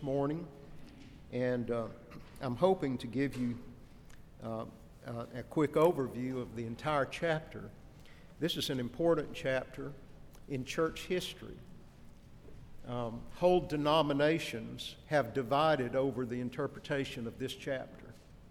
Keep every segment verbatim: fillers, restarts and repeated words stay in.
this morning, and uh, I'm hoping to give you uh, uh, a quick overview of the entire chapter. This is an important chapter in church history. Um, whole denominations have divided over the interpretation of this chapter.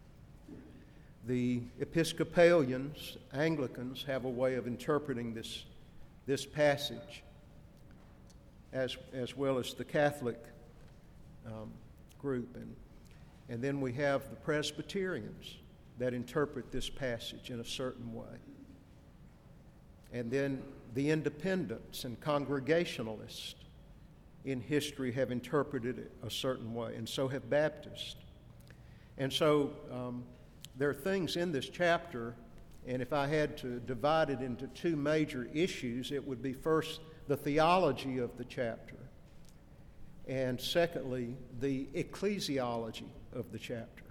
The Episcopalians, Anglicans, have a way of interpreting this, this passage, as, as well as the Catholic um, group. And, and then we have the Presbyterians that interpret this passage in a certain way. And then the Independents and Congregationalists in history have interpreted it a certain way, and so have Baptists. And so um, there are things in this chapter, and if I had to divide it into two major issues, it would be first the theology of the chapter, and secondly, the ecclesiology of the chapter.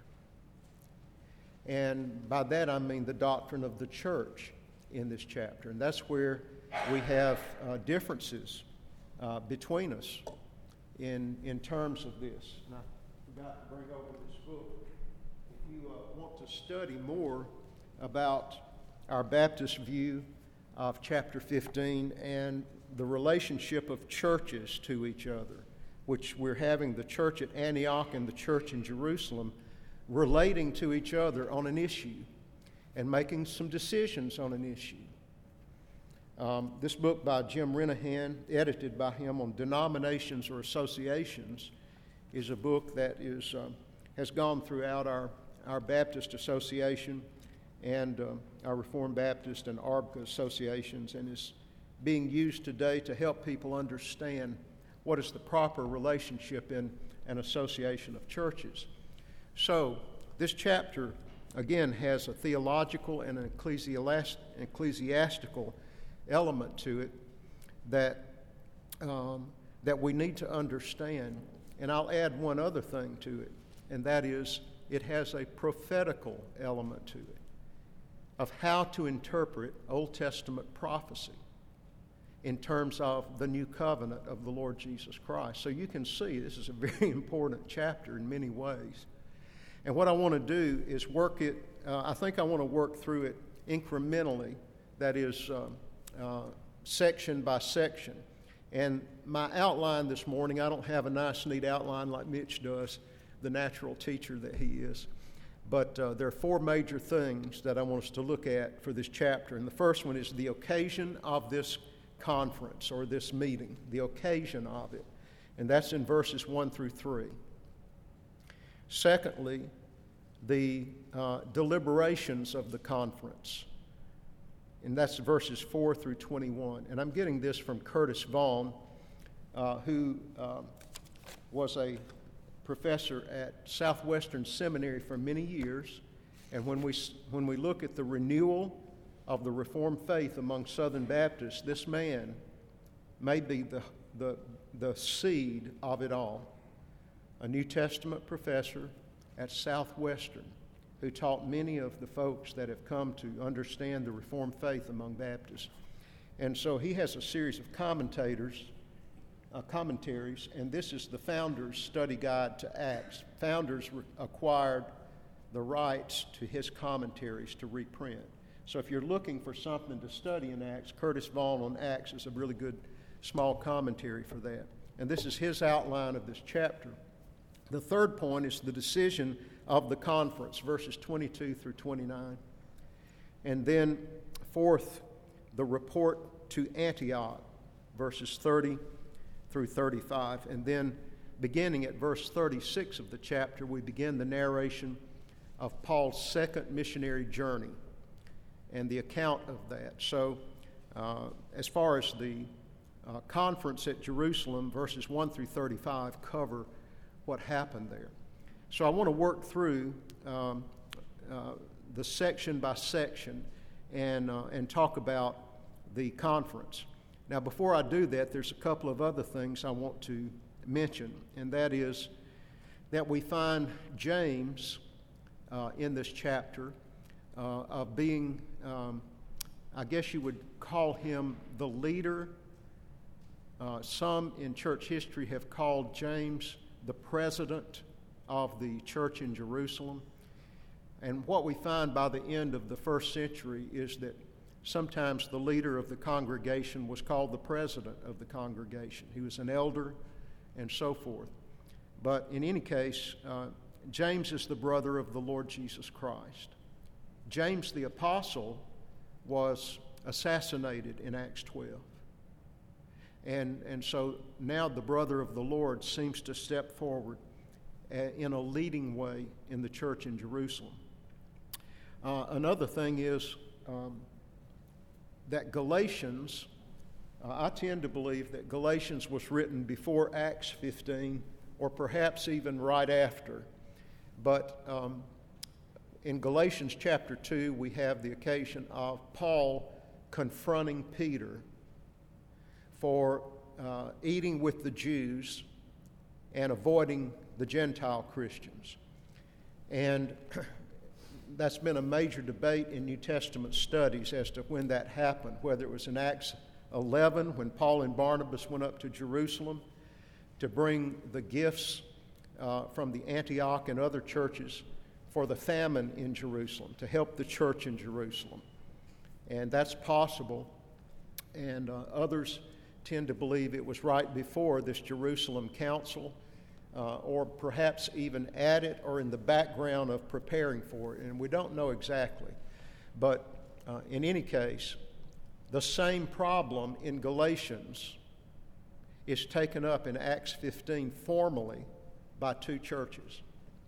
And by that I mean the doctrine of the church in this chapter, and that's where we have uh, differences uh, between us in, in terms of this. And I forgot to bring over this book. If you uh, want to study more about our Baptist view of chapter fifteen and the relationship of churches to each other, which we're having the church at Antioch and the church in Jerusalem relating to each other on an issue and making some decisions on an issue. Um, this book by Jim Renahan, edited by him, on denominations or associations, is a book that is um, has gone throughout our, our Baptist Association and uh, our Reformed Baptist and A R B C A associations, and is being used today to help people understand what is the proper relationship in an association of churches. So this chapter, again, has a theological and an ecclesiastical element to it that um, that we need to understand. And I'll add one other thing to it, and that is it has a prophetical element to it of how to interpret Old Testament prophecy in terms of the new covenant of the Lord Jesus Christ. So you can see this is a very important chapter in many ways. And what I want to do is work it, uh, I think I want to work through it incrementally, that is uh, uh, section by section. And my outline this morning, I don't have a nice neat outline like Mitch does, the natural teacher that he is. But uh, there are four major things that I want us to look at for this chapter. And the first one is the occasion of this conference or this meeting, the occasion of it. And that's in verses one through three. Secondly, the uh, deliberations of the conference. And that's verses four through twenty-one. And I'm getting this from Curtis Vaughan, uh, who uh, was a professor at Southwestern Seminary for many years. And when we when we look at the renewal of the Reformed faith among Southern Baptists, this man may be the, the, the seed of it all. A New Testament professor at Southwestern who taught many of the folks that have come to understand the Reformed faith among Baptists. And so he has a series of commentators, uh, commentaries, and this is the Founders Study Guide to Acts. Founders re- acquired the rights to his commentaries to reprint. So if you're looking for something to study in Acts, Curtis Vaughan on Acts is a really good small commentary for that. And this is his outline of this chapter. The third point is the decision of the conference, verses twenty-two through twenty-nine. And then fourth, the report to Antioch, verses thirty through thirty-five. And then beginning at verse thirty-six of the chapter, we begin the narration of Paul's second missionary journey and the account of that. So uh, as far as the uh, conference at Jerusalem, verses one through thirty-five cover what happened there. So I want to work through um, uh, the section by section and, uh, and talk about the conference. Now before I do that, there's a couple of other things I want to mention, and that is that we find James uh, in this chapter uh, of being, um, I guess you would call him the leader. Uh, some in church history have called James the president of the church in Jerusalem. And what we find by the end of the first century is that sometimes the leader of the congregation was called the president of the congregation. He was an elder and so forth. But in any case, uh, James is the brother of the Lord Jesus Christ. James the apostle was assassinated in Acts twelve. And, and so now the brother of the Lord seems to step forward uh, in a leading way in the church in Jerusalem. Uh, another thing is um, that Galatians, uh, I tend to believe that Galatians was written before Acts fifteen, or perhaps even right after. But um, in Galatians chapter two, we have the occasion of Paul confronting Peter for uh, eating with the Jews and avoiding the Gentile Christians. And that's been a major debate in New Testament studies as to when that happened, whether it was in Acts eleven when Paul and Barnabas went up to Jerusalem to bring the gifts uh, from the Antioch and other churches for the famine in Jerusalem, to help the church in Jerusalem. And that's possible. And uh, others tend to believe it was right before this Jerusalem council, uh, or perhaps even at it or in the background of preparing for it. And we don't know exactly. But uh, in any case, the same problem in Galatians is taken up in Acts fifteen formally by two churches.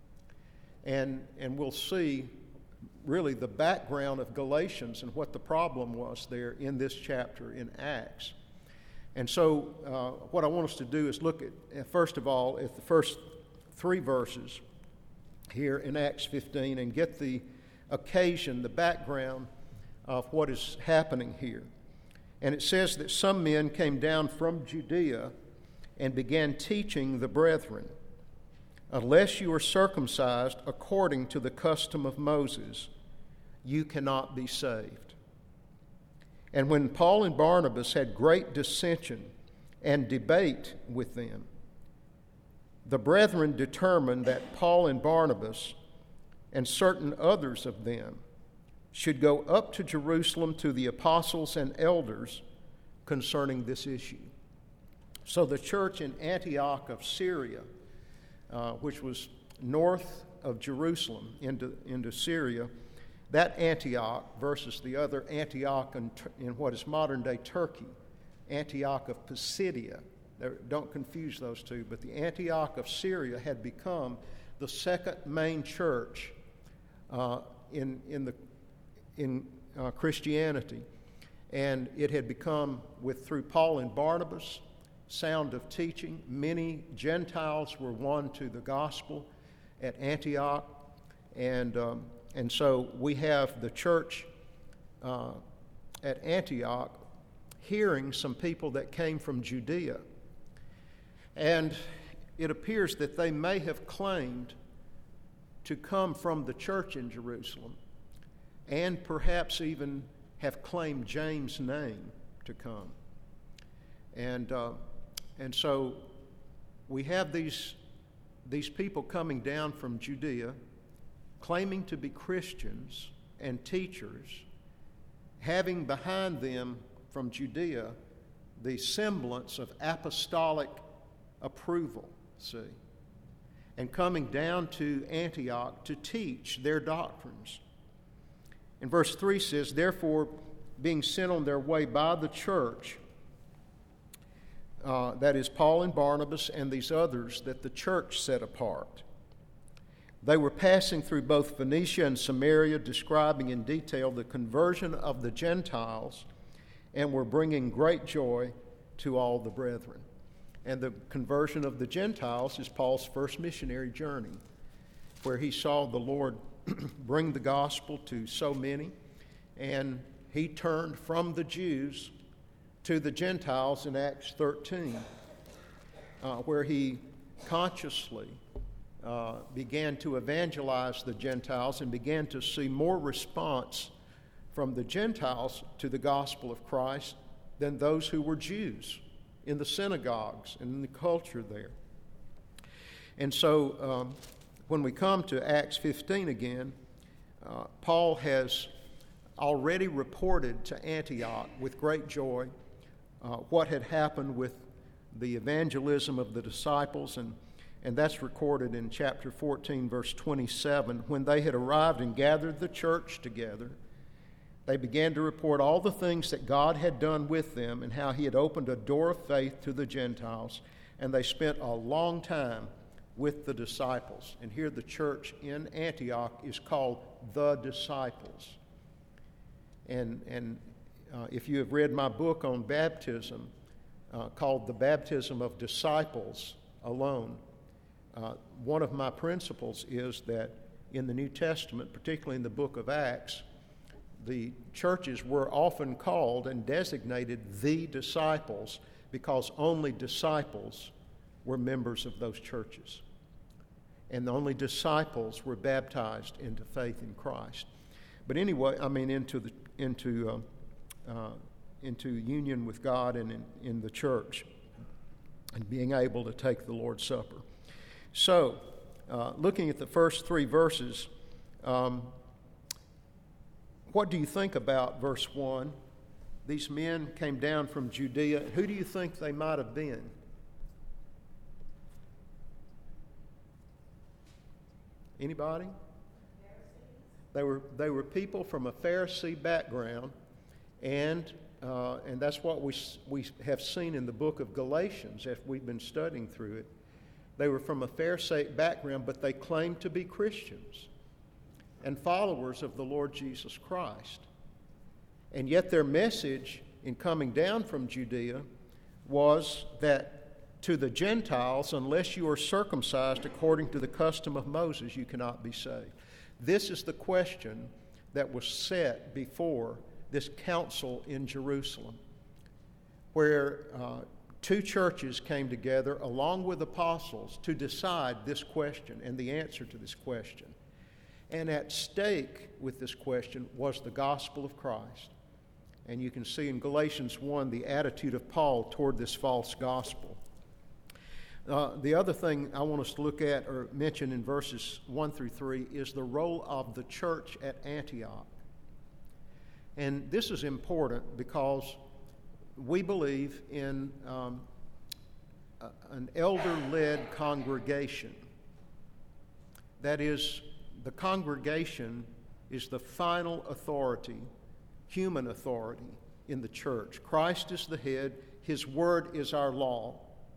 And, and we'll see really the background of Galatians and what the problem was there in this chapter in Acts. And so uh, what I want us to do is look at, first of all, at the first three verses here in Acts fifteen and get the occasion, the background of what is happening here. And it says that some men came down from Judea and began teaching the brethren, unless you are circumcised according to the custom of Moses, you cannot be saved. And when Paul and Barnabas had great dissension and debate with them, the brethren determined that Paul and Barnabas and certain others of them should go up to Jerusalem to the apostles and elders concerning this issue. So the church in Antioch of Syria, uh, which was north of Jerusalem into, into Syria, that Antioch versus the other Antioch in, in what is modern-day Turkey, Antioch of Pisidia. Don't confuse those two, but the Antioch of Syria had become the second main church uh, in, in, the, in uh, Christianity. And it had become, with through Paul and Barnabas, sound of teaching. Many Gentiles were won to the gospel at Antioch. And, um, and so we have the church uh, at Antioch hearing some people that came from Judea. And it appears that they may have claimed to come from the church in Jerusalem, and perhaps even have claimed James' name to come. And uh, and so we have these, these people coming down from Judea, claiming to be Christians and teachers, having behind them from Judea the semblance of apostolic approval, see, and coming down to Antioch to teach their doctrines. And verse three says, therefore, being sent on their way by the church, uh, that is Paul and Barnabas and these others that the church set apart, they were passing through both Phoenicia and Samaria, describing in detail the conversion of the Gentiles, and were bringing great joy to all the brethren. And the conversion of the Gentiles is Paul's first missionary journey, where he saw the Lord bring the gospel to so many, and he turned from the Jews to the Gentiles in Acts thirteen, uh, where he consciously uh, began to evangelize the Gentiles and began to see more response from the Gentiles to the gospel of Christ than those who were Jews in the synagogues and in the culture there. And so um, when we come to Acts fifteen again, uh, Paul has already reported to Antioch with great joy uh, what had happened with the evangelism of the disciples, and, and that's recorded in chapter fourteen, verse twenty-seven. When they had arrived and gathered the church together, they began to report all the things that God had done with them and how he had opened a door of faith to the Gentiles, and they spent a long time with the disciples. And here the church in Antioch is called the Disciples. And, and uh, if you have read my book on baptism, uh, called The Baptism of Disciples Alone, uh, one of my principles is that in the New Testament, particularly in the book of Acts, the churches were often called and designated the disciples because only disciples were members of those churches. And only disciples were baptized into faith in Christ. But anyway, I mean into the into uh, uh, into union with God and in, in the church, and being able to take the Lord's Supper. So, uh, looking at the first three verses, um, what do you think about verse one? These men came down from Judea. Who do you think they might have been? Anybody? They were they were people from a Pharisee background, and uh, and that's what we we have seen in the book of Galatians as we've been studying through it. They were from a Pharisee background, but they claimed to be Christians and followers of the Lord Jesus Christ. And yet their message in coming down from Judea was that to the Gentiles, unless you are circumcised according to the custom of Moses, you cannot be saved. This is the question that was set before this council in Jerusalem, where uh, two churches came together along with apostles to decide this question and the answer to this question. And at stake with this question was the gospel of Christ. And you can see in Galatians one the attitude of Paul toward this false gospel. Uh, the other thing I want us to look at or mention in verses one through three is the role of the church at Antioch. And this is important because we believe in um, a, an elder-led congregation. That is, the congregation is the final authority, human authority in the church. Christ is the head. His word is our law.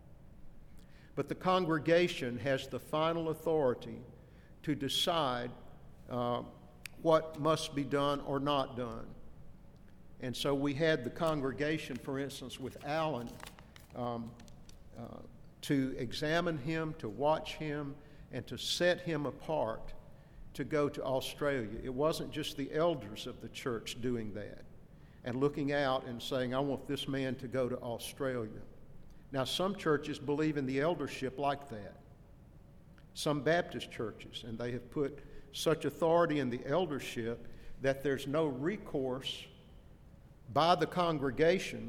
But the congregation has the final authority to decide uh, what must be done or not done. And so we had the congregation, for instance, with Alan, um, uh, to examine him, to watch him, and to set him apart to go to Australia. It wasn't just the elders of the church doing that and looking out and saying, I want this man to go to Australia. Now, some churches believe in the eldership like that. Some Baptist churches, and they have put such authority in the eldership that there's no recourse by the congregation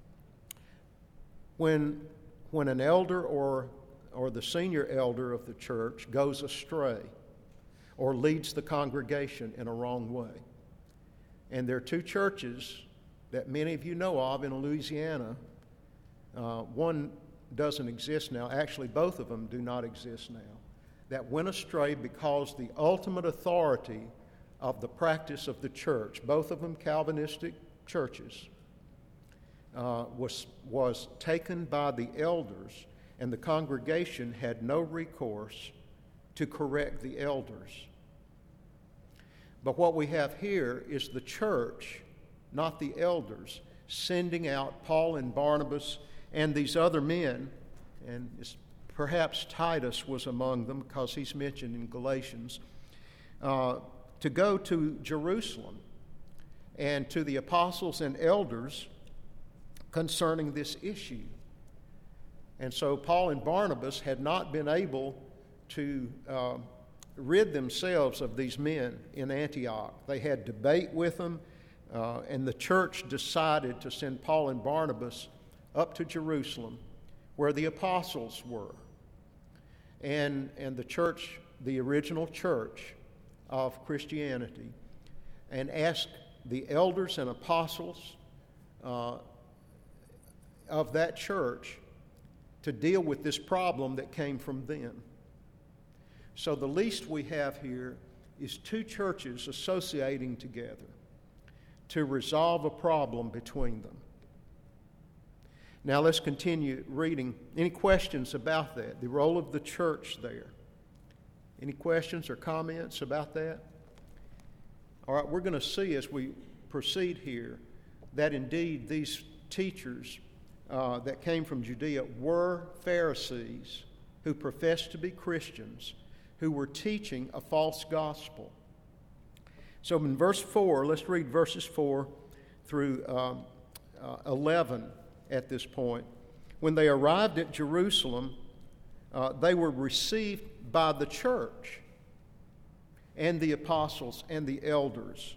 when, when an elder or, or the senior elder of the church goes astray or leads the congregation in a wrong way. And there are two churches that many of you know of in Louisiana. Uh, one doesn't exist now. Actually, both of them do not exist now. That went astray because the ultimate authority of the practice of the church, both of them Calvinistic churches, uh, was, was taken by the elders, and the congregation had no recourse to correct the elders. But what we have here is the church, not the elders, sending out Paul and Barnabas and these other men, and it's, perhaps Titus was among them because he's mentioned in Galatians, uh, to go to Jerusalem and to the apostles and elders concerning this issue. And so Paul and Barnabas had not been able to uh, rid themselves of these men in Antioch. They had debate with them, uh, and the church decided to send Paul and Barnabas up to Jerusalem where the apostles were. and, and the church, the original church of Christianity, and asked the elders and apostles uh, of that church to deal with this problem that came from them. So the least we have here is two churches associating together to resolve a problem between them. Now let's continue reading. Any questions about that? The role of the church there. Any questions or comments about that? All right, we're going to see as we proceed here that indeed these teachers uh, that came from Judea were Pharisees who professed to be Christians, who were teaching a false gospel. So in verse four, let's read verses four through um, uh, eleven at this point. When they arrived at Jerusalem, uh, they were received by the church and the apostles and the elders,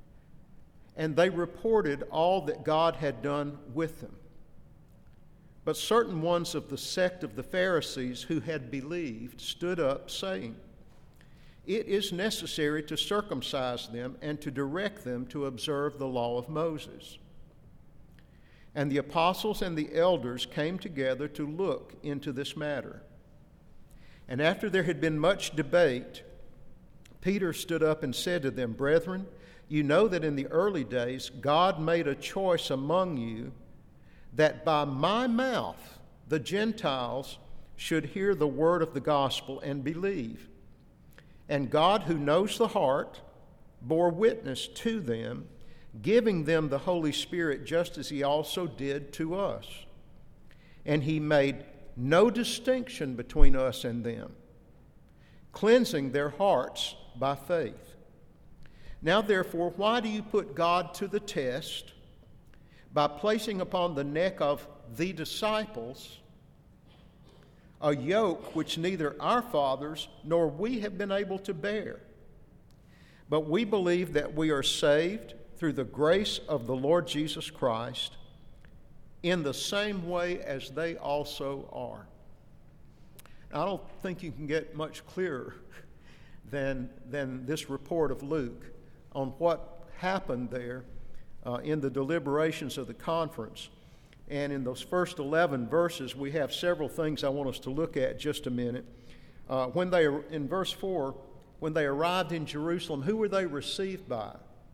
and they reported all that God had done with them. But certain ones of the sect of the Pharisees who had believed stood up, saying, "It is necessary to circumcise them and to direct them to observe the law of Moses." And the apostles and the elders came together to look into this matter. And after there had been much debate, Peter stood up and said to them, "Brethren, you know that in the early days God made a choice among you that by my mouth the Gentiles should hear the word of the gospel and believe. And God, who knows the heart, bore witness to them, giving them the Holy Spirit just as he also did to us. And he made no distinction between us and them, cleansing their hearts by faith. Now therefore, why do you put God to the test by placing upon the neck of the disciples a yoke which neither our fathers nor we have been able to bear? But we believe that we are saved through the grace of the Lord Jesus Christ in the same way as they also are." I don't think you can get much clearer than, than this report of Luke on what happened there uh, in the deliberations of the conference. And in those first eleven verses, we have several things I want us to look at just a minute. Uh, when they, in verse four, when they arrived in Jerusalem, who were they received by?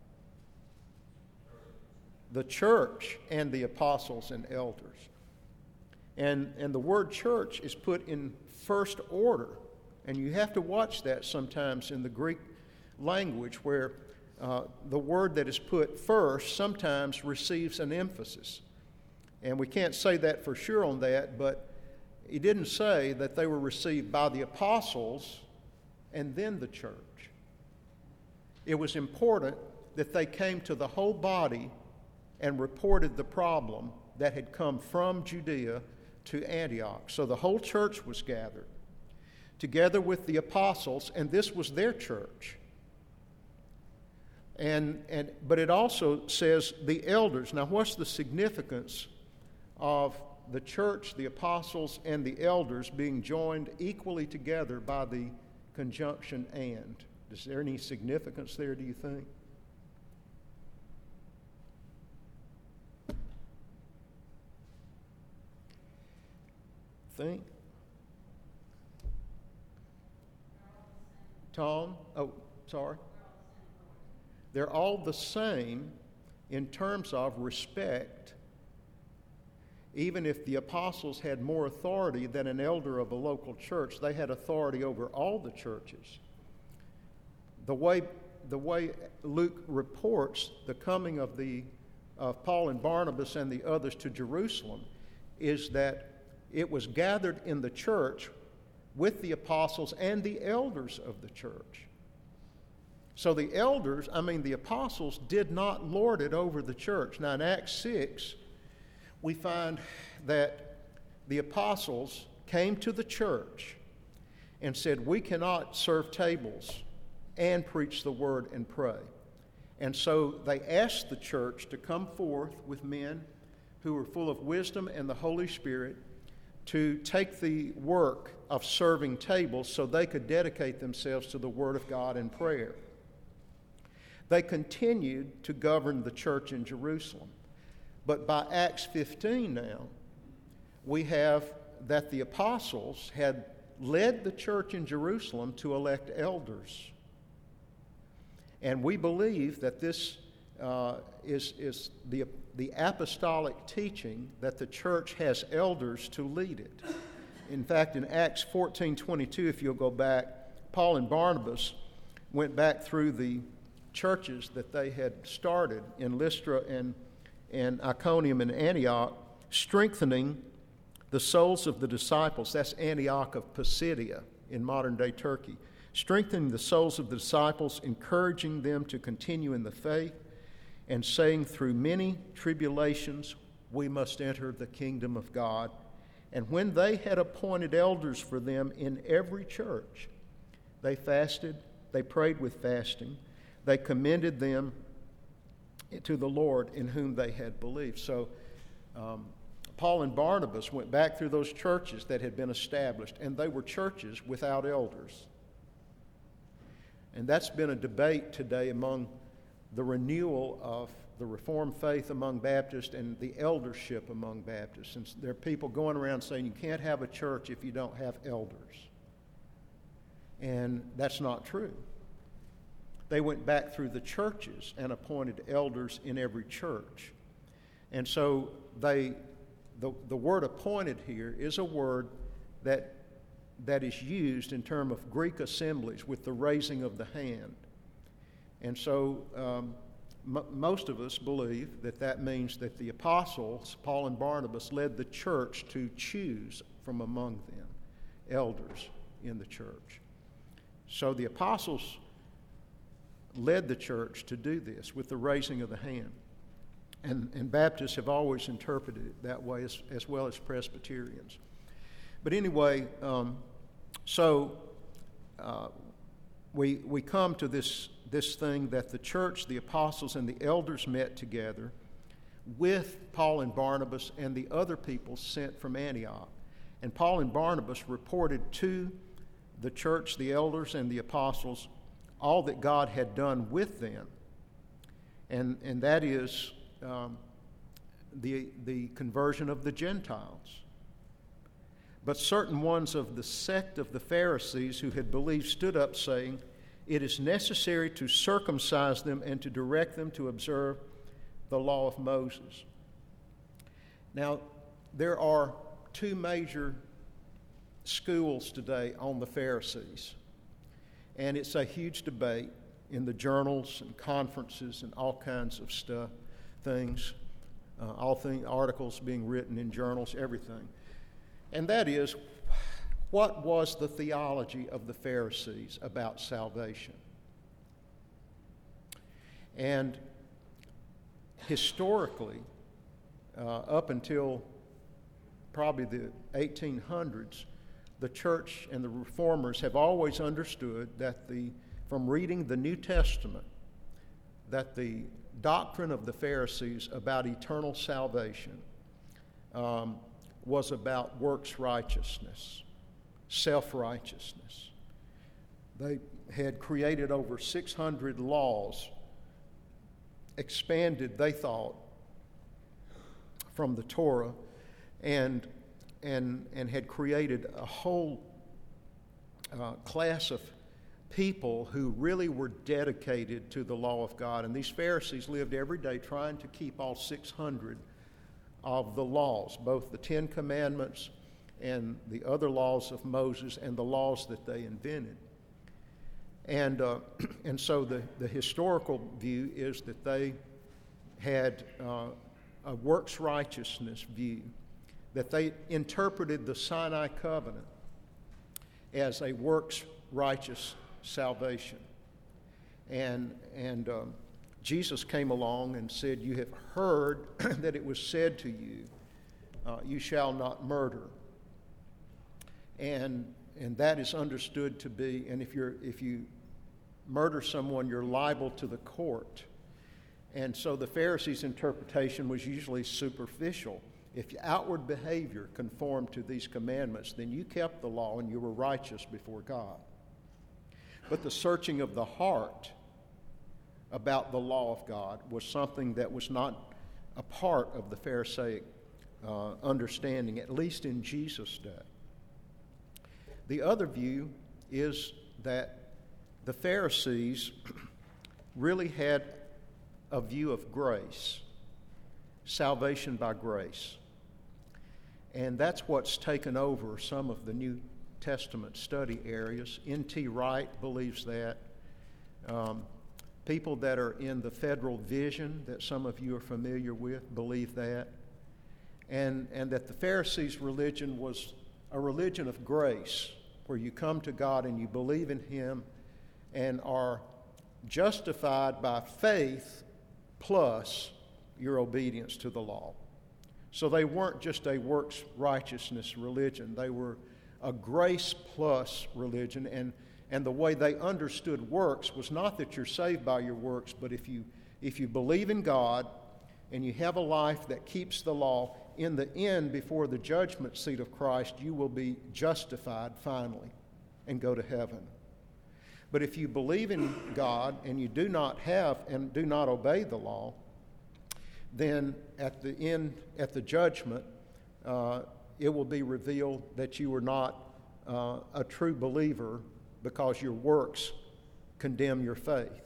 The church and the apostles and elders. And, and the word church is put in first order. And you have to watch that sometimes in the Greek language, where uh, the word that is put first sometimes receives an emphasis. And we can't say that for sure on that, but he didn't say that they were received by the apostles and then the church. It was important that they came to the whole body and reported the problem that had come from Judea to Antioch. So the whole church was gathered together with the apostles, and this was their church. And, and but it also says the elders. Now, what's the significance of the church, the apostles, and the elders being joined equally together by the conjunction "and"? Is there any significance there, do you think? Think? Tom? Oh, sorry. They're all the same in terms of respect. Even if the apostles had more authority than an elder of a local church, they had authority over all the churches. The way, the way Luke reports the coming of the of Paul and Barnabas and the others to Jerusalem is that it was gathered in the church with the apostles and the elders of the church. So the elders, I mean the apostles, did not lord it over the church. Now in Acts six, we find that the apostles came to the church and said, "We cannot serve tables and preach the word and pray." And so they asked the church to come forth with men who were full of wisdom and the Holy Spirit to take the work of serving tables so they could dedicate themselves to the Word of God and prayer. They continued to govern the church in Jerusalem. But by Acts fifteen now, we have that the apostles had led the church in Jerusalem to elect elders. And we believe that this uh, is, is the, the apostolic teaching that the church has elders to lead it. In fact, in Acts fourteen twenty-two, if you'll go back, Paul and Barnabas went back through the churches that they had started in Lystra and, and Iconium and Antioch, strengthening the souls of the disciples. That's Antioch of Pisidia in modern-day Turkey. Strengthening the souls of the disciples, encouraging them to continue in the faith, and saying, through many tribulations we must enter the kingdom of God. And when they had appointed elders for them in every church, they fasted, they prayed with fasting, they commended them to the Lord in whom they had believed. So um, Paul and Barnabas went back through those churches that had been established, and they were churches without elders. And that's been a debate today among the renewal of the Reformed faith among Baptists and the eldership among Baptists. And there are people going around saying you can't have a church if you don't have elders. And that's not true. They went back through the churches and appointed elders in every church. And so they, the, the word appointed here is a word that, that is used in terms of Greek assemblies with the raising of the hand. And so um, m- most of us believe that that means that the apostles, Paul and Barnabas, led the church to choose from among them elders in the church. So the apostles led the church to do this with the raising of the hand. And, and Baptists have always interpreted it that way, as, as well as Presbyterians. But anyway, um, so uh, we, we come to this, this thing that the church, the apostles, and the elders met together with Paul and Barnabas and the other people sent from Antioch. And Paul and Barnabas reported to the church, the elders, and the apostles all that God had done with them. And, and that is um, the, the conversion of the Gentiles. But certain ones of the sect of the Pharisees who had believed stood up saying, it is necessary to circumcise them and to direct them to observe the law of Moses. Now, there are two major schools today on the Pharisees. And it's a huge debate in the journals and conferences and all kinds of stuff, things, uh, all things, articles being written in journals, everything. And that is, what was the theology of the Pharisees about salvation? And historically, uh, up until probably the eighteen hundreds, the church and the reformers have always understood that the, from reading the New Testament, that the doctrine of the Pharisees about eternal salvation um, was about works righteousness, self-righteousness. They had created over six hundred laws, expanded, they thought, from the Torah, and and and had created a whole uh, class of people who really were dedicated to the law of God. And these Pharisees lived every day trying to keep all six hundred of the laws, both the Ten Commandments and the other laws of Moses and the laws that they invented. And uh, and so the, the historical view is that they had uh, a works righteousness view, that they interpreted the Sinai covenant as a works righteous salvation. And, and um, Jesus came along and said, you have heard that it was said to you, uh, you shall not murder. And, and that is understood to be, and if, you're, if you murder someone, you're liable to the court. And so the Pharisees' interpretation was usually superficial. if your outward behavior conformed to these commandments, then you kept the law and you were righteous before God. But the searching of the heart about the law of God was something that was not a part of the Pharisaic uh, understanding, at least in Jesus' day. The other view is that the Pharisees really had a view of grace, salvation by grace. And that's what's taken over some of the New Testament study areas. N T Wright believes that. Um, people that are in the Federal Vision, that some of you are familiar with, believe that. And, and that the Pharisees' religion was a religion of grace, where you come to God and you believe in Him and are justified by faith plus your obedience to the law. So they weren't just a works righteousness religion. They were a grace plus religion, and, and the way they understood works was not that you're saved by your works, but if you if you believe in God and you have a life that keeps the law, in the end, before the judgment seat of Christ, you will be justified finally and go to heaven. But if you believe in God and you do not have and do not obey the law, then at the end, at the judgment, uh, it will be revealed that you were not uh, a true believer because your works condemn your faith.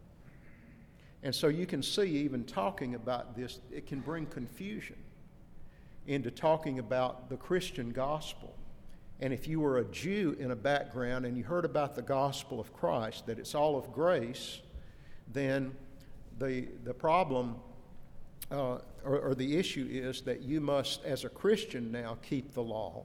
And so you can see, even talking about this, it can bring confusion into talking about the Christian gospel. And if you were a Jew in a background and you heard about the gospel of Christ, that it's all of grace, then the the problem uh, or, or the issue is that you must, as a Christian now, keep the law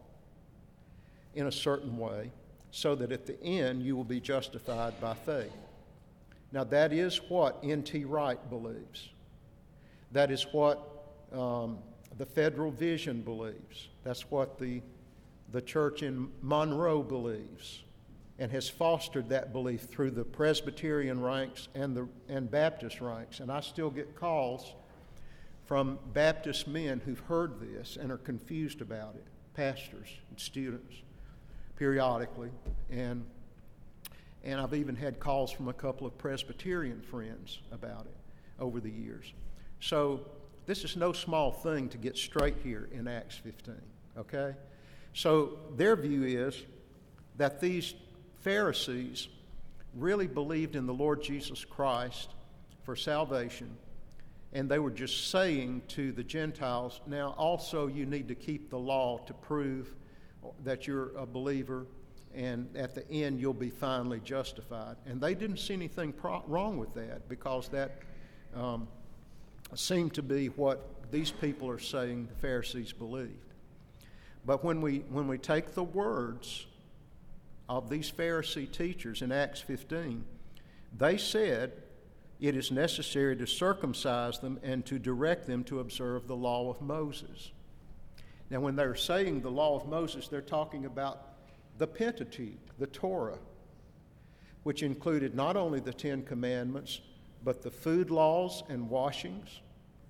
in a certain way so that at the end you will be justified by faith. Now that is what N T Wright believes. That is what um, the Federal Vision believes. That's what the the church in Monroe believes, and has fostered that belief through the Presbyterian ranks and the and Baptist ranks. And I still get calls from Baptist men who've heard this and are confused about it, pastors and students, periodically. And and I've even had calls from a couple of Presbyterian friends about it over the years. So this is no small thing to get straight here in Acts fifteen, okay? So their view is that these Pharisees really believed in the Lord Jesus Christ for salvation, and they were just saying to the Gentiles, now also you need to keep the law to prove that you're a believer, and at the end you'll be finally justified. And they didn't see anything pro- wrong with that, because that um, seemed to be what these people are saying the Pharisees believed. But when we when we take the words of these Pharisee teachers in Acts fifteen, they said it is necessary to circumcise them and to direct them to observe the law of Moses. Now, when they're saying the law of Moses, they're talking about the Pentateuch, the Torah, which included not only the Ten Commandments, but the food laws and washings,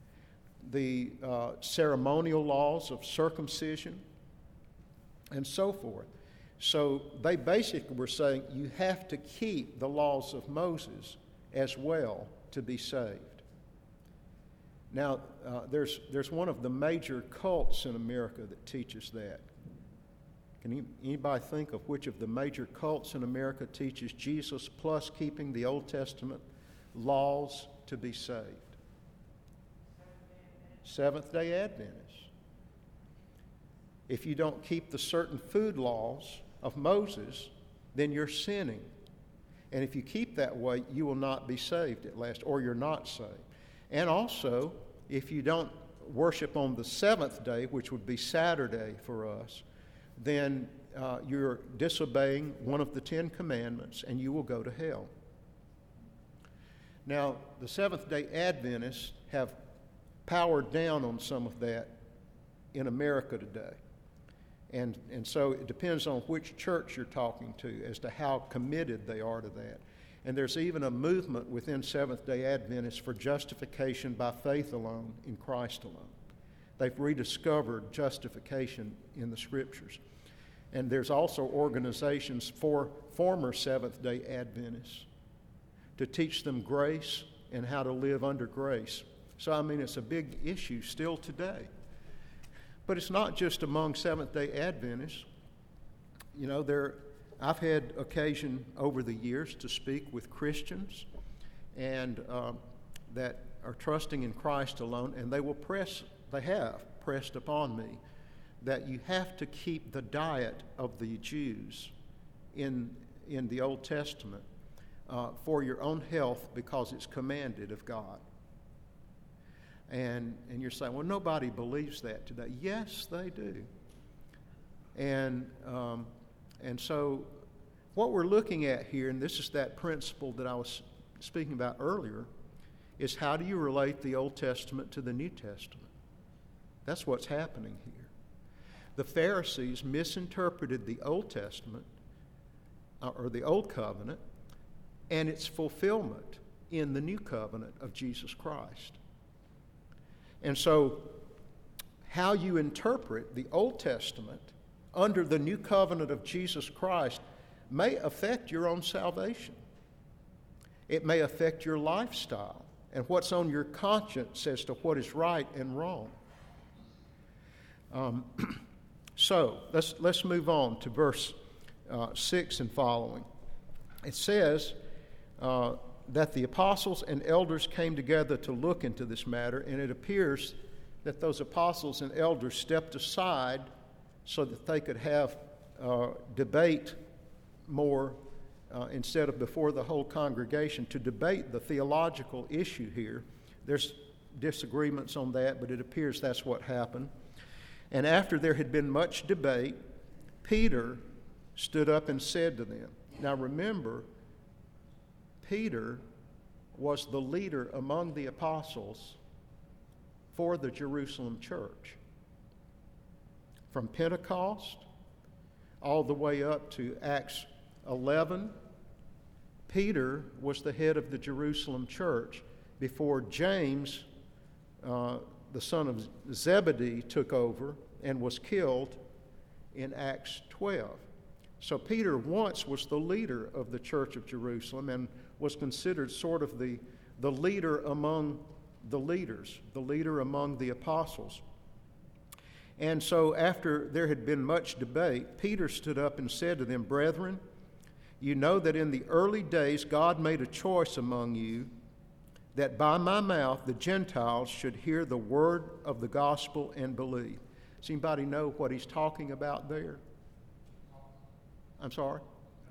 the uh, ceremonial laws of circumcision, and so forth. So they basically were saying you have to keep the laws of Moses as well to be saved. Now, uh, there's there's one of the major cults in America that teaches that. Can any, anybody think of which of the major cults in America teaches Jesus plus keeping the Old Testament laws to be saved? Seventh-day Adventists. If you don't keep the certain food laws of Moses, then you're sinning. And if you keep that way, you will not be saved at last, or you're not saved. And also, if you don't worship on the seventh day, which would be Saturday for us, then uh, you're disobeying one of the Ten Commandments, and you will go to hell. Now, the Seventh-day Adventists have powered down on some of that in America today. And, and so it depends on which church you're talking to as to how committed they are to that. And there's even a movement within Seventh-day Adventists for justification by faith alone, in Christ alone. They've rediscovered justification in the Scriptures. And there's also organizations for former Seventh-day Adventists to teach them grace and how to live under grace. So, I mean, it's a big issue still today. But it's not just among Seventh-day Adventists. You know, there, I've had occasion over the years to speak with Christians and uh, that are trusting in Christ alone, and they will press, they have pressed upon me that you have to keep the diet of the Jews in, in the Old Testament uh, for your own health because it's commanded of God. And, and you're saying, well, nobody believes that today. Yes, they do. And, um, and so what we're looking at here, and this is that principle that I was speaking about earlier, is how do you relate the Old Testament to the New Testament? That's what's happening here. The Pharisees misinterpreted the Old Testament, uh, or the Old Covenant, and its fulfillment in the New Covenant of Jesus Christ. And so, how you interpret the Old Testament under the New Covenant of Jesus Christ may affect your own salvation. It may affect your lifestyle and what's on your conscience as to what is right and wrong. Um, so, let's, let's move on to verse uh, six and following. It says uh, that the apostles and elders came together to look into this matter, and it appears that those apostles and elders stepped aside so that they could have uh, debate more uh, instead of before the whole congregation to debate the theological issue here. There's disagreements on that, but it appears that's what happened. And after there had been much debate, Peter stood up and said to them. Now remember, Peter was the leader among the apostles for the Jerusalem church. From Pentecost all the way up to Acts eleven, Peter was the head of the Jerusalem church before James, uh, the son of Zebedee, took over and was killed in Acts twelve. So Peter once was the leader of the church of Jerusalem and was considered sort of the, the leader among the leaders, the leader among the apostles. And so after there had been much debate, Peter stood up and said to them, "Brethren, you know that in the early days God made a choice among you that by my mouth the Gentiles should hear the word of the gospel and believe." Does anybody know what he's talking about there? I'm sorry?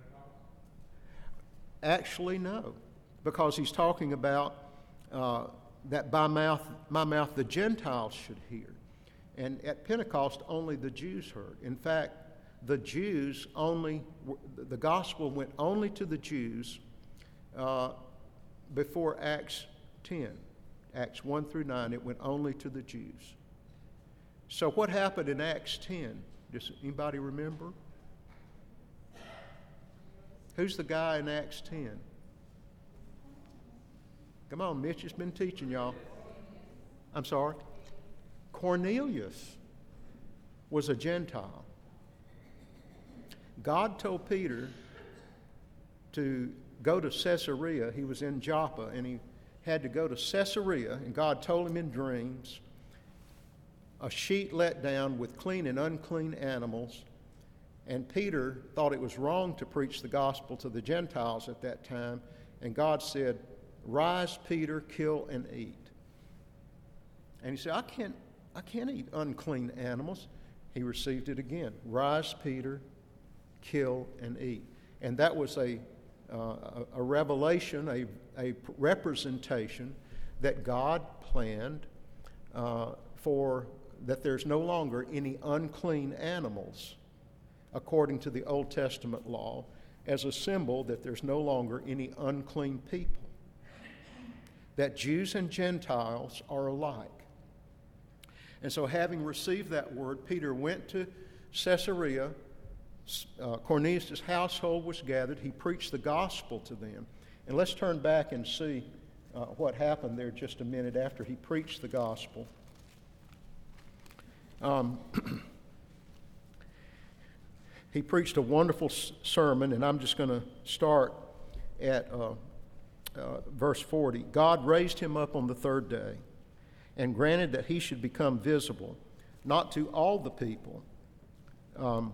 Actually, no, because he's talking about uh, that by mouth, my mouth the Gentiles should hear. And at Pentecost, only the Jews heard. In fact, the Jews only, the gospel went only to the Jews uh, before Acts ten. Acts one through nine, it went only to the Jews. So what happened in Acts ten? Does anybody remember? Who's the guy in Acts ten? Come on, Mitch has been teaching y'all. I'm sorry? Cornelius was a Gentile. God told Peter to go to Caesarea. He was in Joppa, and he had to go to Caesarea, and God told him in dreams, a sheet let down with clean and unclean animals. And Peter thought it was wrong to preach the gospel to the Gentiles at that time, and God said, "Rise, Peter, kill and eat." And he said, I can't, I can't eat unclean animals. He received it again. "Rise, Peter, kill and eat." And that was a, uh, a, a revelation, a, a representation that God planned uh, for that there's no longer any unclean animals according to the Old Testament law, as a symbol that there's no longer any unclean people, that Jews and Gentiles are alike. And so having received that word, Peter went to Caesarea. Uh, Cornelius' household was gathered. He preached the gospel to them. And let's turn back and see uh, what happened there just a minute after he preached the gospel. Um, he preached a wonderful s- sermon, and I'm just going to start at uh, uh, verse forty. God raised him up on the third day and granted that he should become visible, not to all the people, um,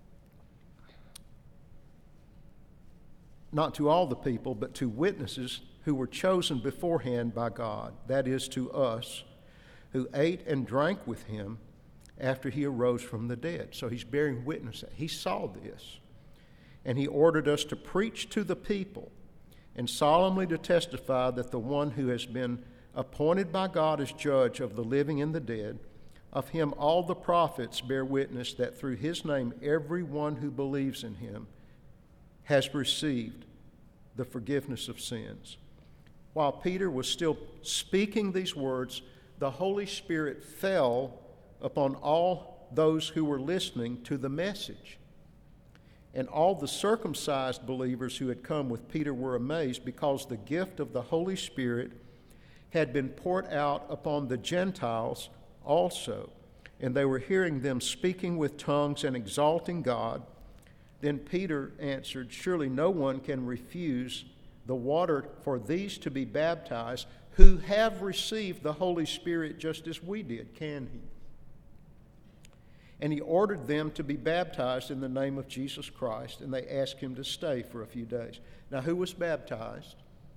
not to all the people, but to witnesses who were chosen beforehand by God, that is, to us, who ate and drank with him after he arose from the dead. So he's bearing witness that he saw this. And he ordered us to preach to the people and solemnly to testify that the one who has been appointed by God as judge of the living and the dead, of him all the prophets bear witness that through his name everyone who believes in him has received the forgiveness of sins. While Peter was still speaking these words, the Holy Spirit fell upon all those who were listening to the message. And all the circumcised believers who had come with Peter were amazed, because the gift of the Holy Spirit had been poured out upon the Gentiles also, and they were hearing them speaking with tongues and exalting God. Then Peter answered, "Surely no one can refuse the water for these to be baptized who have received the Holy Spirit just as we did, can he?" And he ordered them to be baptized in the name of Jesus Christ, and they asked him to stay for a few days. Now, who was baptized?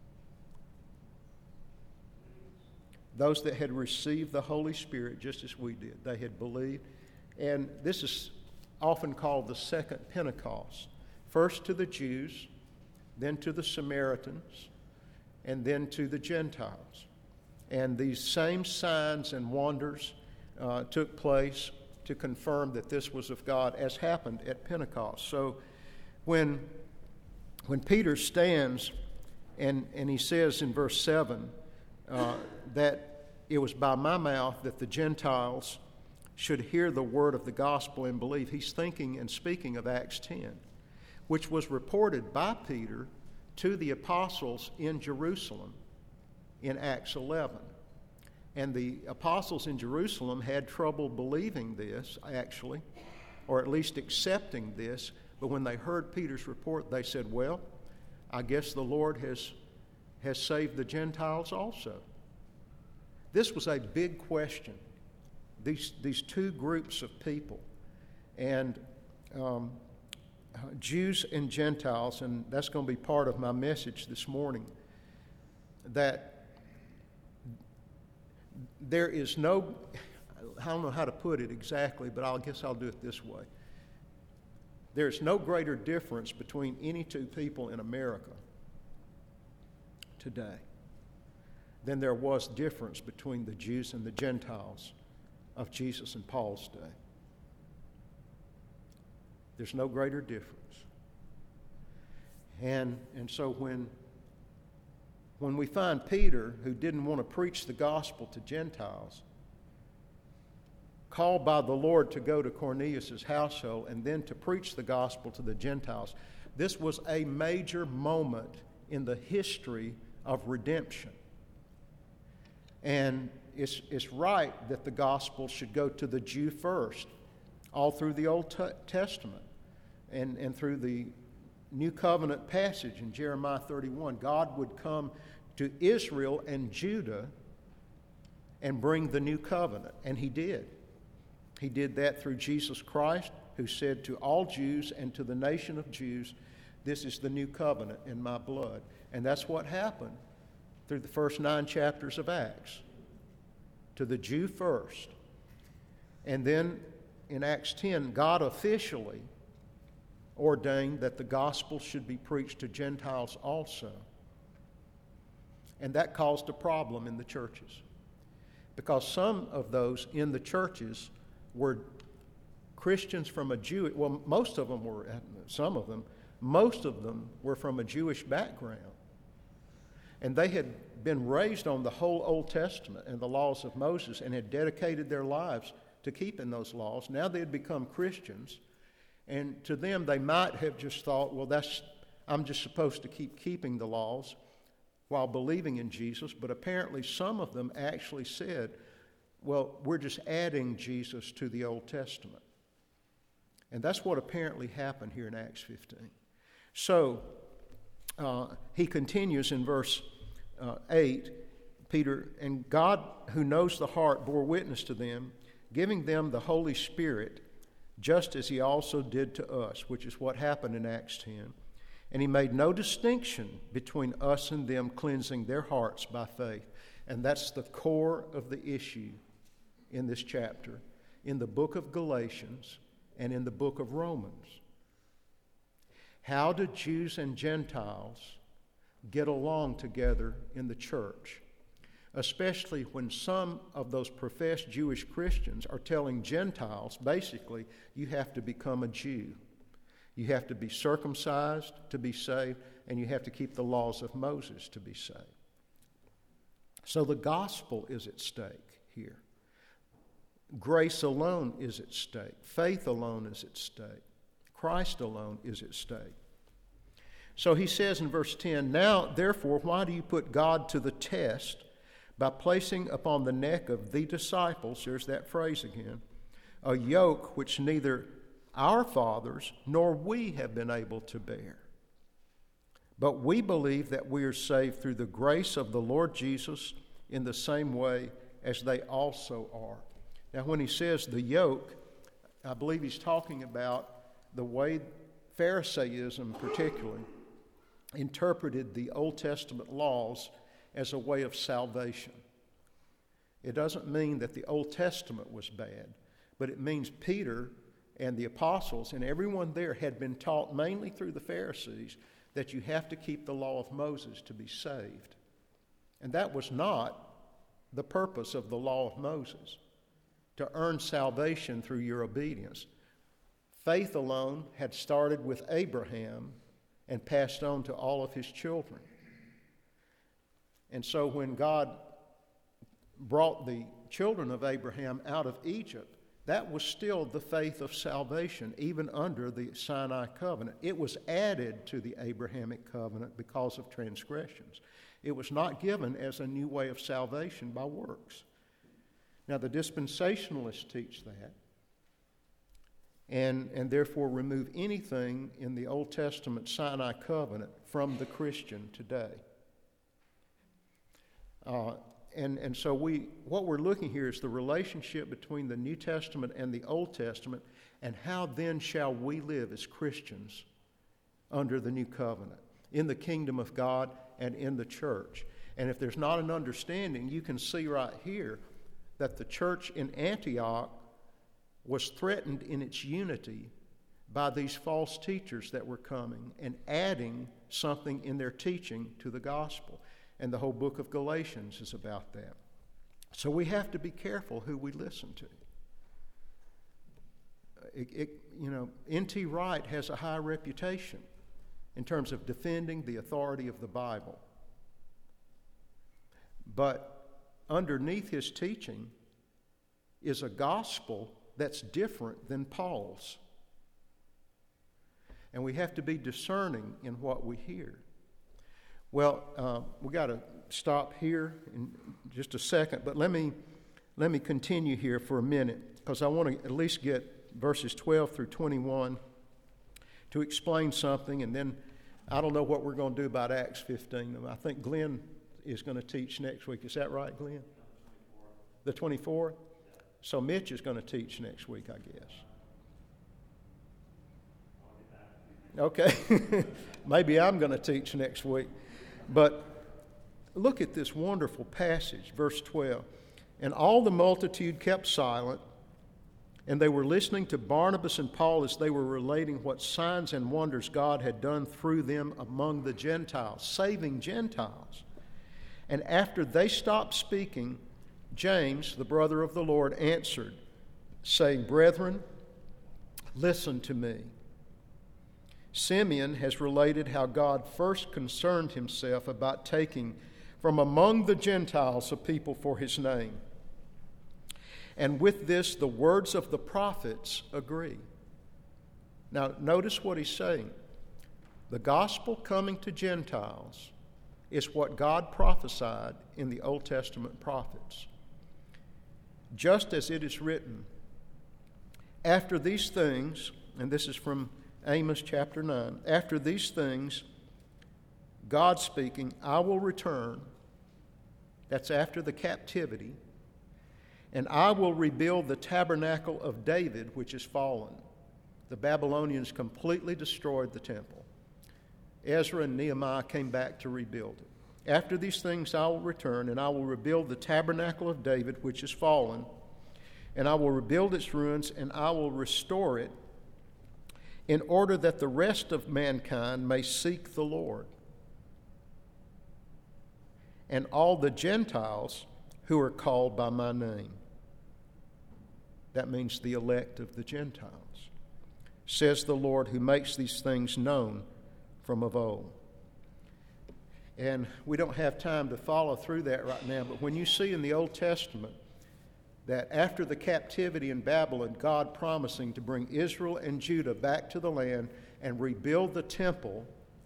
Those that had received the Holy Spirit just as we did. They had believed. And this is often called the second Pentecost. First to the Jews, then to the Samaritans, and then to the Gentiles. And these same signs and wonders uh, took place to confirm that this was of God, as happened at Pentecost. So when, when Peter stands and, and he says in verse seven, Uh, that it was by my mouth that the Gentiles should hear the word of the gospel and believe. He's thinking and speaking of Acts ten, which was reported by Peter to the apostles in Jerusalem in Acts eleven. And the apostles in Jerusalem had trouble believing this, actually, or at least accepting this. But when they heard Peter's report, they said, well, I guess the Lord has has saved the Gentiles also. This was a big question, these, these two groups of people, and um, Jews and Gentiles, and that's going to be part of my message this morning, that there is no, I don't know how to put it exactly, but I guess I'll do it this way. There's no greater difference between any two people in America today than there was difference between the Jews and the Gentiles of Jesus and Paul's day. There's no greater difference. And and so when when we find Peter, who didn't want to preach the gospel to Gentiles, called by the Lord to go to Cornelius' household and then to preach the gospel to the Gentiles, this was a major moment in the history of redemption. And it's, it's right that the gospel should go to the Jew first, all through the Old Testament and, and through the New Covenant passage in Jeremiah thirty-one. God would come to Israel and Judah and bring the new covenant, and he did. He did that through Jesus Christ, who said to all Jews and to the nation of Jews, "This is the new covenant in my blood." And that's what happened through the first nine chapters of Acts. To the Jew first. And then in Acts ten, God officially ordained that the gospel should be preached to Gentiles also. And that caused a problem in the churches, because some of those in the churches were Christians from a Jew, well, most of them were, some of them, most of them were from a Jewish background. And they had been raised on the whole Old Testament and the laws of Moses and had dedicated their lives to keeping those laws. Now they had become Christians, and to them they might have just thought, well, that's I'm just supposed to keep keeping the laws while believing in Jesus. But apparently some of them actually said, Well, we're just adding Jesus to the Old Testament. And that's what apparently happened here in Acts fifteen. So, uh, he continues in verse uh, eight, Peter, and God, who knows the heart, bore witness to them, giving them the Holy Spirit, just as he also did to us, which is what happened in Acts ten. And he made no distinction between us and them, cleansing their hearts by faith. And that's the core of the issue in this chapter, in the book of Galatians and in the book of Romans. How do Jews and Gentiles get along together in the church? Especially when some of those professed Jewish Christians are telling Gentiles, basically, you have to become a Jew. You have to be circumcised to be saved, and you have to keep the laws of Moses to be saved. So the gospel is at stake here. Grace alone is at stake. Faith alone is at stake. Christ alone is at stake. So he says in verse ten, now, therefore, why do you put God to the test by placing upon the neck of the disciples, there's that phrase again, a yoke which neither our fathers nor we have been able to bear? But we believe that we are saved through the grace of the Lord Jesus in the same way as they also are. Now, when he says the yoke, I believe he's talking about the way Pharisaism particularly interpreted the Old Testament laws as a way of salvation. It doesn't mean that the Old Testament was bad, but it means Peter and the apostles and everyone there had been taught mainly through the Pharisees that you have to keep the law of Moses to be saved. And that was not the purpose of the law of Moses, to earn salvation through your obedience. Faith alone had started with Abraham and passed on to all of his children. And so when God brought the children of Abraham out of Egypt, that was still the faith of salvation, even under the Sinai covenant. It was added to the Abrahamic covenant because of transgressions. It was not given as a new way of salvation by works. Now, the dispensationalists teach that, and, and therefore remove anything in the Old Testament Sinai covenant from the Christian today. Uh, and, and so we, what we're looking here is the relationship between the New Testament and the Old Testament, and how then shall we live as Christians under the new covenant, in the kingdom of God and in the church. And if there's not an understanding, you can see right here that the church in Antioch was threatened in its unity by these false teachers that were coming and adding something in their teaching to the gospel. And the whole book of Galatians is about that. So we have to be careful who we listen to. It, it, you know, N T Wright has a high reputation in terms of defending the authority of the Bible. But underneath his teaching is a gospel that's different than Paul's. And we have to be discerning in what we hear. Well, uh, we got to stop here in just a second, but let me let me continue here for a minute, because I want to at least get verses twelve through twenty-one to explain something, and then I don't know what we're going to do about Acts fifteen. I think Glenn is going to teach next week. Is that right, Glenn? The twenty-fourth? So Mitch is going to teach next week, I guess. Okay. Maybe I'm going to teach next week. But look at this wonderful passage, verse twelve. And all the multitude kept silent, and they were listening to Barnabas and Paul as they were relating what signs and wonders God had done through them among the Gentiles, saving Gentiles. And after they stopped speaking, James, the brother of the Lord, answered, saying, Brethren, listen to me. Simeon has related how God first concerned himself about taking from among the Gentiles a people for his name. And with this, the words of the prophets agree. Now, notice what he's saying. The gospel coming to Gentiles is what God prophesied in the Old Testament prophets. just as it is written, after these things, and this is from Amos chapter nine, after these things, God speaking, I will return. That's after the captivity. And I will rebuild the tabernacle of David, which is fallen. The Babylonians completely destroyed the temple. Ezra and Nehemiah came back to rebuild it. After these things I will return, and I will rebuild the tabernacle of David, which is fallen, and I will rebuild its ruins, and I will restore it, in order that the rest of mankind may seek the Lord. And all the Gentiles who are called by my name. That means the elect of the Gentiles, says the Lord, who makes these things known from of old. And we don't have time to follow through that right now, but when you see in the Old Testament that after the captivity in Babylon, God promising to bring Israel and Judah back to the land and rebuild the temple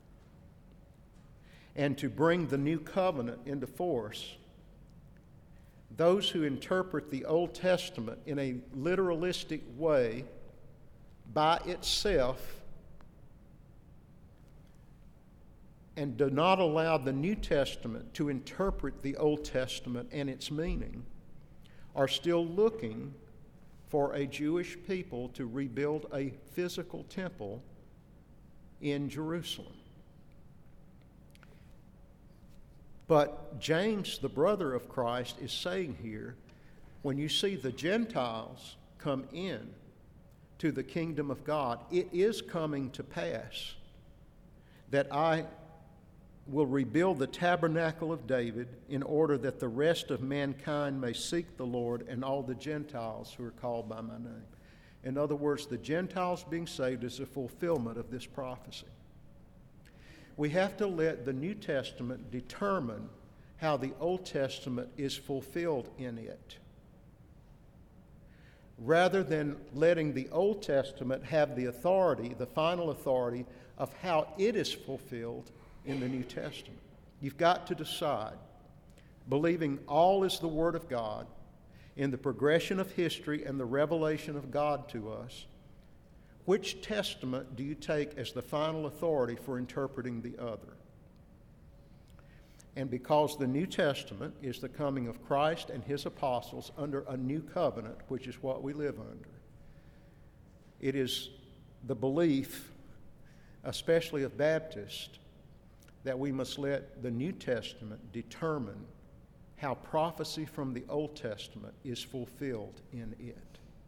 and to bring the new covenant into force, those who interpret the Old Testament in a literalistic way by itself and do not allow the New Testament to interpret the Old Testament and its meaning are still looking for a Jewish people to rebuild a physical temple in Jerusalem. But James, the brother of Christ, is saying here, when you see the Gentiles come in to the kingdom of God, it is coming to pass that I will rebuild the tabernacle of David in order that the rest of mankind may seek the Lord, and all the Gentiles who are called by my name. In other words, the Gentiles being saved is a fulfillment of this prophecy. We have to let the New Testament determine how the Old Testament is fulfilled in it, rather than letting the Old Testament have the authority, the final authority, of how it is fulfilled in the New Testament. You've got to decide, believing all is the Word of God, in the progression of history and the revelation of God to us, which testament do you take as the final authority for interpreting the other? And because the New Testament is the coming of Christ and his apostles under a new covenant, which is what we live under, it is the belief, especially of Baptists, that we must let the New Testament determine how prophecy from the Old Testament is fulfilled in it.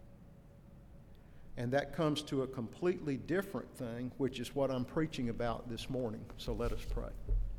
And that comes to a completely different thing, which is what I'm preaching about this morning. So let us pray.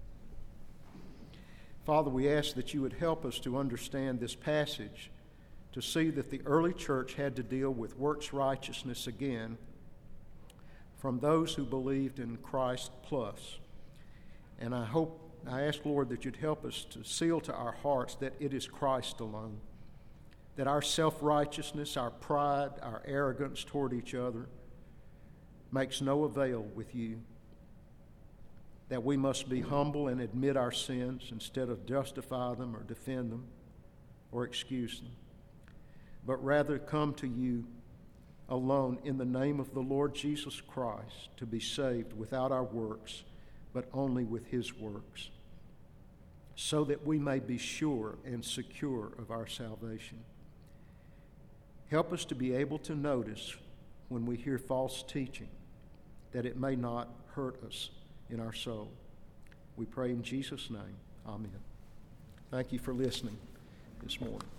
Father, we ask that you would help us to understand this passage, to see that the early church had to deal with works righteousness again from those who believed in Christ plus. And I hope, I ask, Lord, that you'd help us to seal to our hearts that it is Christ alone, that our self-righteousness, our pride, our arrogance toward each other makes no avail with you, that we must be humble and admit our sins instead of justify them or defend them or excuse them, but rather come to you alone in the name of the Lord Jesus Christ to be saved without our works, but only with his works, so that we may be sure and secure of our salvation. Help us to be able to notice when we hear false teaching, that it may not hurt us in our soul. We pray in Jesus' name. Amen. Thank you for listening this morning.